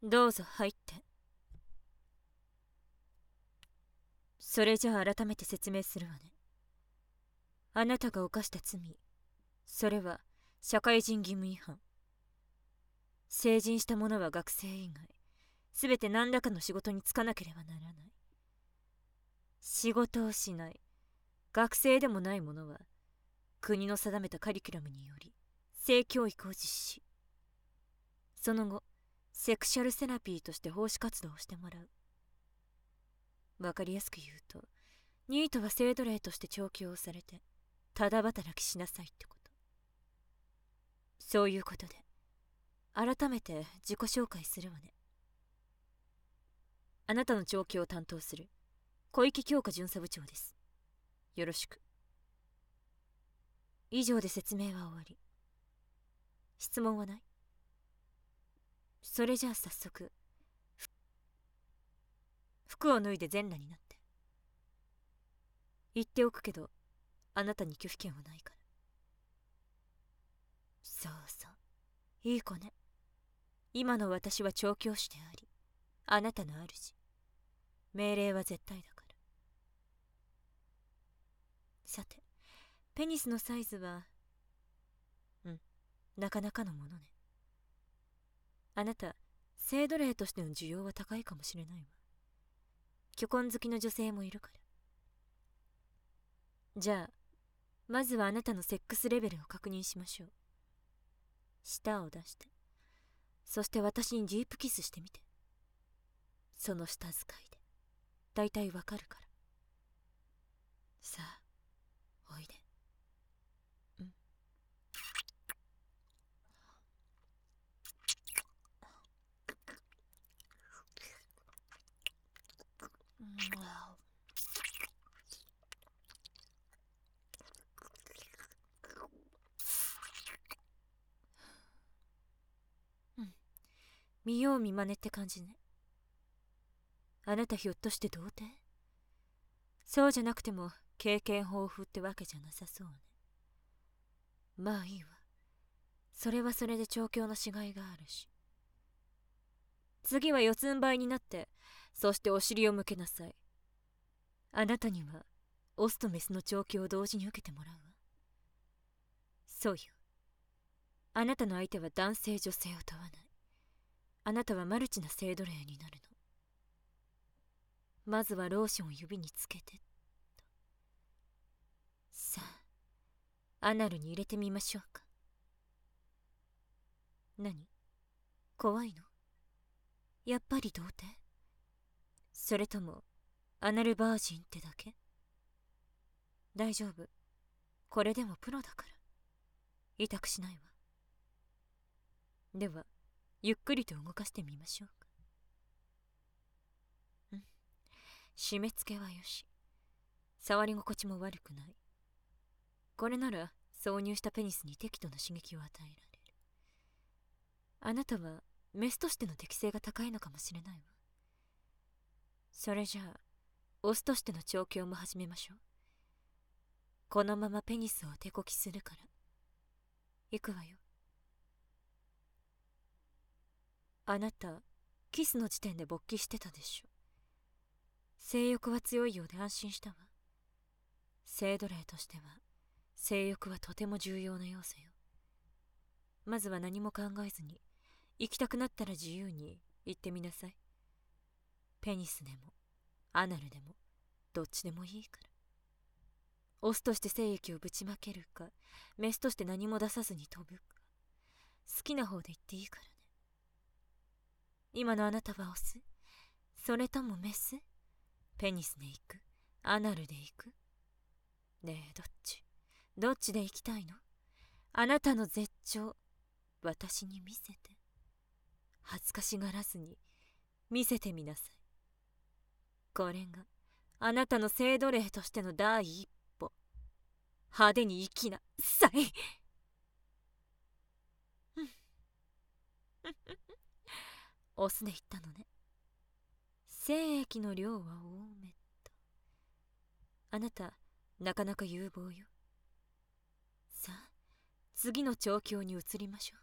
どうぞ入って。それじゃあ改めて説明するわね。あなたが犯した罪、それは社会人義務違反。成人した者は学生以外全て何らかの仕事に就かなければならない。仕事をしない学生でもない者は国の定めたカリキュラムにより性教育を実施。その後セクシャルセラピーとして奉仕活動をしてもらう。わかりやすく言うと、ニートは性奴隷として調教をされてただ働きしなさいってこと。そういうことで改めて自己紹介するわね。あなたの調教を担当する小池京香巡査部長です。よろしく。以上で説明は終わり。質問はない？それじゃあ早速服を脱いで全裸になって。言っておくけどあなたに拒否権はないから。そうそう、いい子ね。今の私は調教師でありあなたの主。命令は絶対だから。さて、ペニスのサイズはなかなかのものね。あなた性奴隷としての需要は高いかもしれないわ。巨根好きの女性もいるから。じゃあまずはあなたのセックスレベルを確認しましょう。舌を出して、そして私にディープキスしてみて。その舌遣いでだいたいわかるから。さあおいで。見よう見まねって感じね。あなたひょっとして童貞？そうじゃなくても経験豊富ってわけじゃなさそうね。まあいいわ。それはそれで調教のしがいがあるし。次は四つん這いになって、そしてお尻を向けなさい。あなたにはオスとメスの調教を同時に受けてもらうわ。そうよ。あなたの相手は男性女性を問わない。あなたはマルチな性奴隷になるの。まずはローションを指につけてと。さあアナルに入れてみましょうか。何？怖いの？やっぱり童貞？それともアナルバージンってだけ？大丈夫。これでもプロだから痛くしないわ。ではゆっくりと動かしてみましょうか。締め付けはよし、触り心地も悪くない。これなら挿入したペニスに適度な刺激を与えられる。あなたはメスとしての適性が高いのかもしれないわ。それじゃあオスとしての調教も始めましょう。このままペニスを手こきするから。行くわよ。あなたキスの時点で勃起してたでしょ。性欲は強いようで安心したわ。性奴隷としては性欲はとても重要な要素よ。まずは何も考えずに行きたくなったら自由に行ってみなさい。ペニスでもアナルでもどっちでもいいから。オスとして精液をぶちまけるか、メスとして何も出さずに飛ぶか、好きな方で言っていいからね。今のあなたはオス？それともメス？ペニスで行く？アナルで行く？ねえ、どっちで行きたいの？あなたの絶頂私に見せて。恥ずかしがらずに見せてみなさい。これがあなたの性奴隷としての第一歩。派手に生きなさい。オスで言ったのね。精液の量は多めと。あなたなかなか有望よ。さあ次の調教に移りましょう。